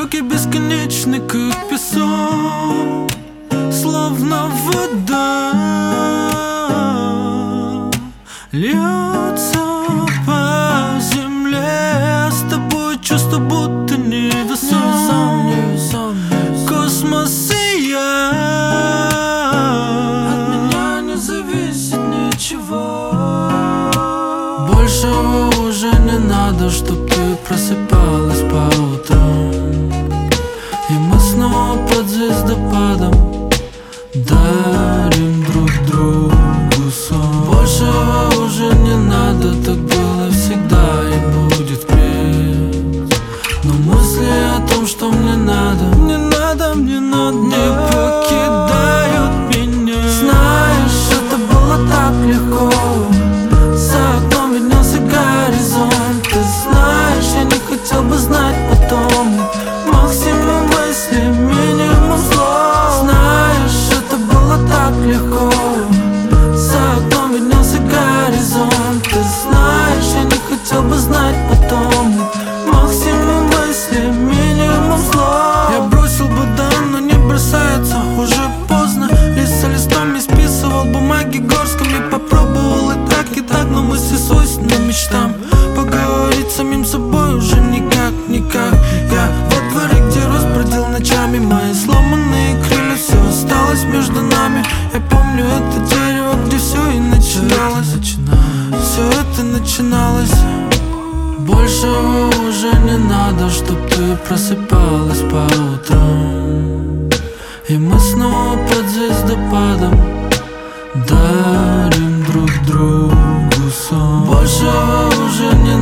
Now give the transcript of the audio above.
Руки бесконечны, как песок, словно вода льется по земле. С тобой чувство будто невесом. Космос и я, от меня не зависит ничего. Большего уже не надо, чтоб ты просыпалась по утрам, и мы снова под звездопадом дарим друг другу сон. Большего уже не надо, так было всегда и будет впредь. Но мысли о том, что мне надо, не покидают меня. Знаешь, это было так легко. За окном виднелся горизонт. Ты знаешь, я не хотел бы знать потом. Максимум мысли, минимум слов. Знаешь, это было так легко. За окном виднелся горизонт. Ты знаешь, я не хотел бы знать потом. Максимум мысли, минимум слов. Я бросил бы дан, но не бросается. Уже поздно, лист за листом не списывал бумаги горстками. Попробовал и так, но мысли свойственны мечтам. Поговорить с самим собой уже никак. Я во дворе, где рос, бродил ночами. Мои сломанные крылья, все осталось между нами. Я помню это дерево, где все и начиналось. Все это начиналось. Большего уже не надо, чтоб ты просыпалась по утрам, и мы снова под звездопадом дарим друг другу сон. Большего уже не